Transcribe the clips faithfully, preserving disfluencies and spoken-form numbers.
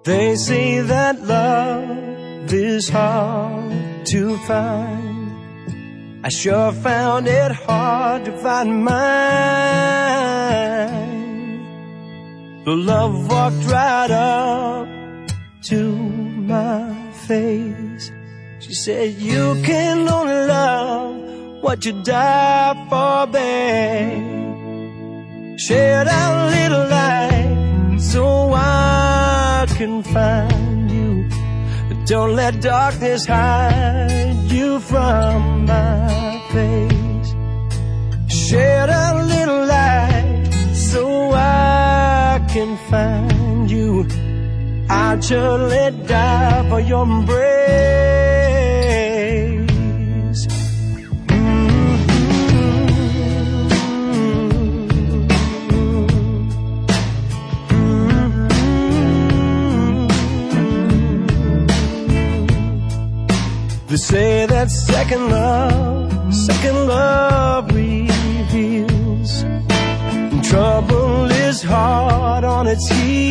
They say that love is hard to find. I sure found it hard to find mine. The love walked right up to my face. She said, you can only love what you die for, babe. Shed a little light so I can find you. Don't let darkness hide you from my face. Shed a little light so I can find you. I'd surely die for your embrace. They say that second love, second love reveals trouble is hard on its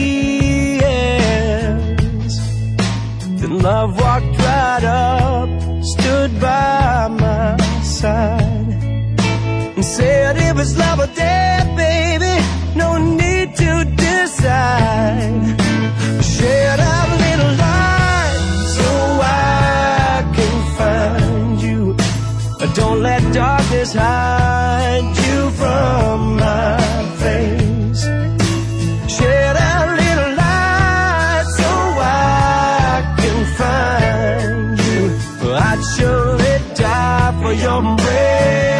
heels. Then love walked right up, stood by my side, and said it was love or death, baby, no need to decide. Shed a little light so I can find you. Don't let darkness hide you from my face. Shed a little light so I can find you. I'd surely die for your embrace.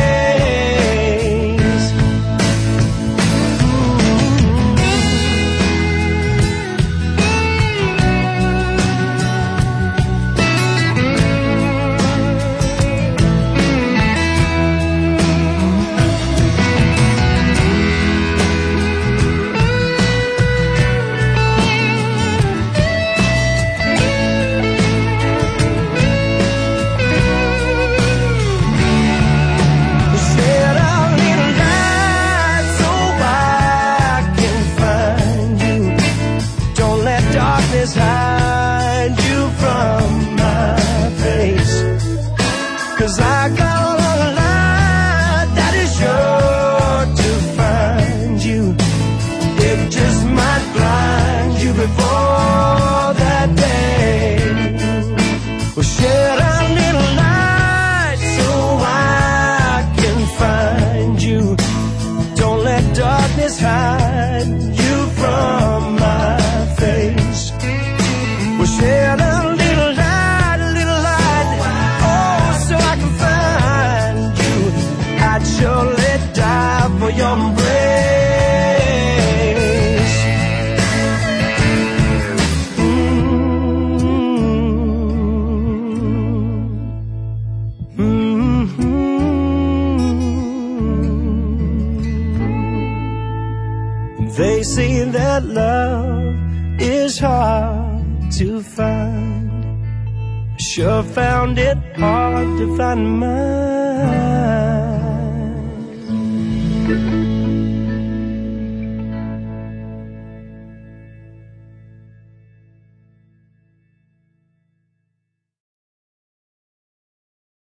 Hide you from my face. 'Cause I got a light that is sure to find you. It just might blind you before that day. Well, shed a little light so I can find you. Don't let darkness hide you from my face. Shed a little light, a little light, oh, so I can find you. I'd surely die for your embrace. Mm-hmm. Mm-hmm. They say that love is hard to find. Sure found it hard to find mine.